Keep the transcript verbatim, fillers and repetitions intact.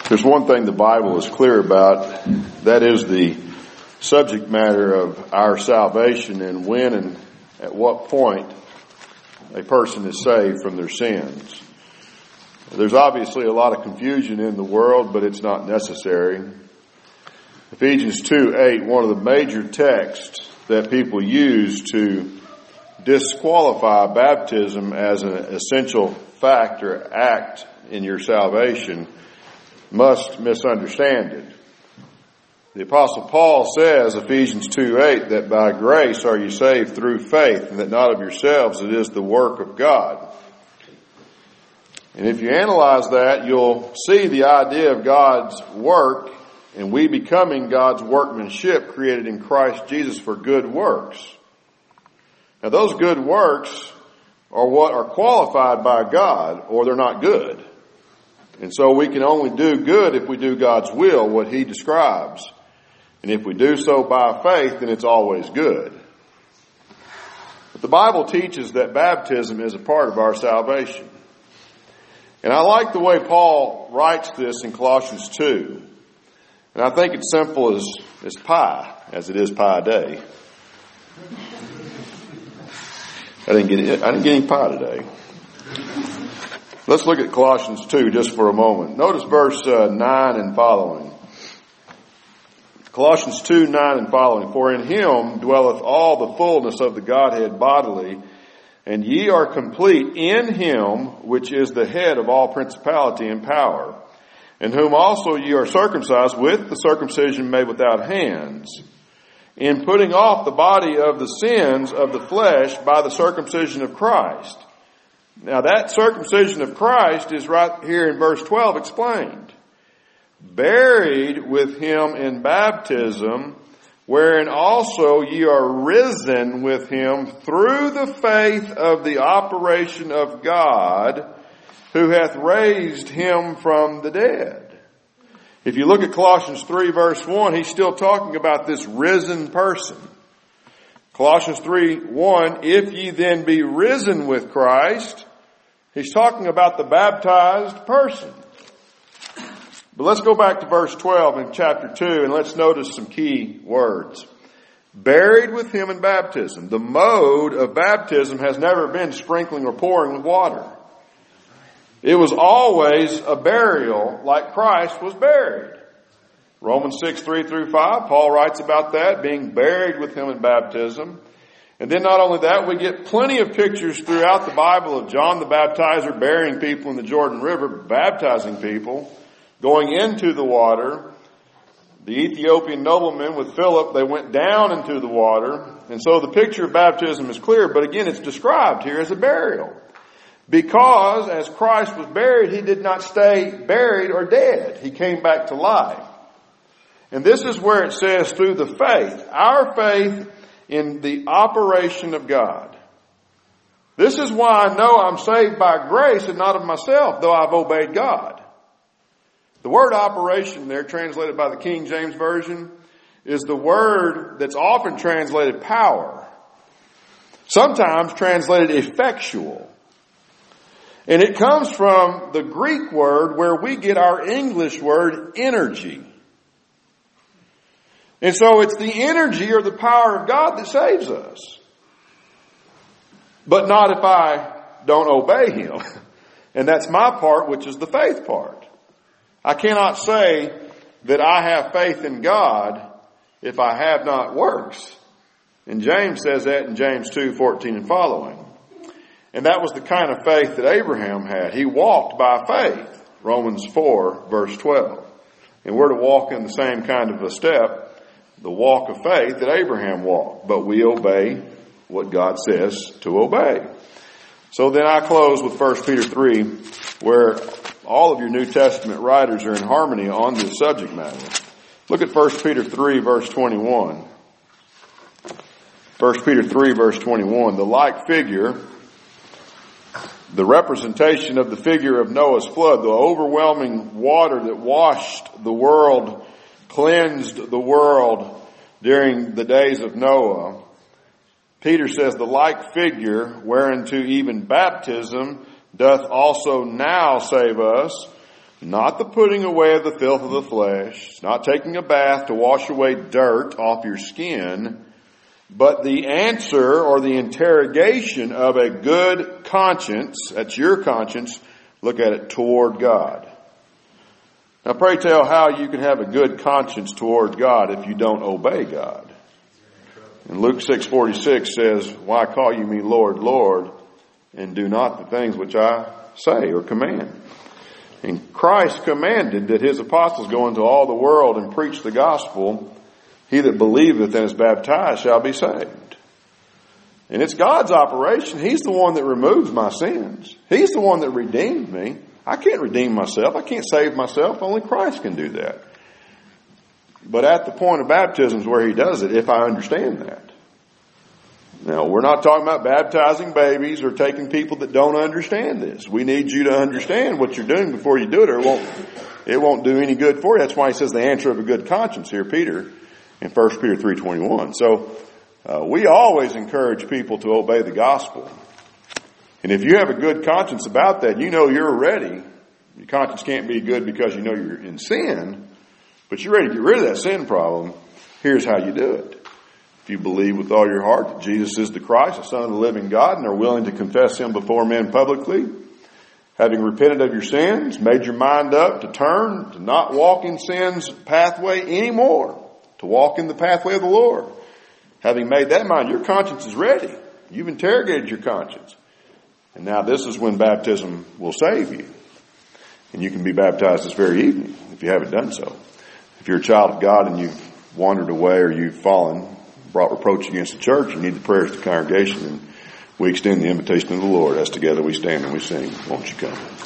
There's one thing the Bible is clear about, that is the subject matter of our salvation and when and at what point a person is saved from their sins. There's obviously a lot of confusion in the world, but it's not necessary. Ephesians two eight, one of the major texts that people use to disqualify baptism as an essential fact or act in your salvation, must misunderstand it. The Apostle Paul says, Ephesians two eight, that by grace are you saved through faith, and that not of yourselves, it is the work of God. And if you analyze that, you'll see the idea of God's work and we becoming God's workmanship created in Christ Jesus for good works. Now those good works are what are qualified by God, or they're not good. And so we can only do good if we do God's will, what He describes. And if we do so by faith, then it's always good. But the Bible teaches that baptism is a part of our salvation. And I like the way Paul writes this in Colossians two. And I think it's simple as, as pie, as it is pie day. I didn't get I didn't get any pie today. Let's look at Colossians two just for a moment. Notice verse uh, nine and following. Colossians two, nine and following. For in Him dwelleth all the fullness of the Godhead bodily, and ye are complete in Him, which is the head of all principality and power, in whom also ye are circumcised with the circumcision made without hands, in putting off the body of the sins of the flesh by the circumcision of Christ. Now that circumcision of Christ is right here in verse twelve explained. Buried with Him in baptism, wherein also ye are risen with Him through the faith of the operation of God, who hath raised Him from the dead. If you look at Colossians three verse one, he's still talking about this risen person. Colossians three one, if ye then be risen with Christ, he's talking about the baptized person. But let's go back to verse twelve in chapter two and let's notice some key words. Buried with Him in baptism. The mode of baptism has never been sprinkling or pouring with water. It was always a burial like Christ was buried. Romans six, three through five, Paul writes about that, being buried with Him in baptism. And then not only that, we get plenty of pictures throughout the Bible of John the Baptizer burying people in the Jordan River, baptizing people, going into the water. The Ethiopian nobleman with Philip, they went down into the water. And so the picture of baptism is clear, but again, it's described here as a burial. Because as Christ was buried, He did not stay buried or dead. He came back to life. And this is where it says through the faith, our faith in the operation of God. This is why I know I'm saved by grace and not of myself, though I've obeyed God. The word operation there, translated by the King James Version, is the word that's often translated power. Sometimes translated effectual. And it comes from the Greek word where we get our English word energy. And so it's the energy or the power of God that saves us. But not if I don't obey Him. And that's my part, which is the faith part. I cannot say that I have faith in God if I have not works. And James says that in James two, fourteen and following. And that was the kind of faith that Abraham had. He walked by faith. Romans four, verse twelve. And we're to walk in the same kind of a step, the walk of faith that Abraham walked. But we obey what God says to obey. So then I close with First Peter three, where all of your New Testament writers are in harmony on this subject matter. Look at First Peter three, verse twenty-one. First Peter three, verse twenty-one. The like figure, the representation of the figure of Noah's flood, the overwhelming water that washed the world, cleansed the world during the days of Noah. Peter says, the like figure, whereunto even baptism doth also now save us, Not the putting away of the filth of the flesh, not taking a bath to wash away dirt off your skin, but the answer or the interrogation of a good conscience, that's your conscience, look at it, toward God. Now pray tell how you can have a good conscience toward God if you don't obey God. And Luke six forty-six says, why call you me Lord, Lord, and do not the things which I say or command? And Christ commanded that his apostles go into all the world and preach the gospel. He that believeth and is baptized shall be saved. And it's God's operation. He's the one that removes my sins. He's the one that redeemed me. I can't redeem myself. I can't save myself. Only Christ can do that. But at the point of baptism is where he does it, if I understand that. Now, we're not talking about baptizing babies or taking people that don't understand this. We need you to understand what you're doing before you do it, or it won't, it won't do any good for you. That's why he says the answer of a good conscience here, Peter, in First Peter three twenty-one. So, uh, we always encourage people to obey the gospel. And if you have a good conscience about that, you know you're ready. Your conscience can't be good because you know you're in sin, but you're ready to get rid of that sin problem. Here's how you do it. If you believe with all your heart that Jesus is the Christ, the Son of the living God, and are willing to confess him before men publicly, having repented of your sins, made your mind up to turn, to not walk in sin's pathway anymore, to walk in the pathway of the Lord. Having made that mind, your conscience is ready. You've interrogated your conscience. And now this is when baptism will save you. And you can be baptized this very evening if you haven't done so. If you're a child of God and you've wandered away or you've fallen, brought reproach against the church, you need the prayers of the congregation, and we extend the invitation of the Lord as together we stand and we sing. Won't you come?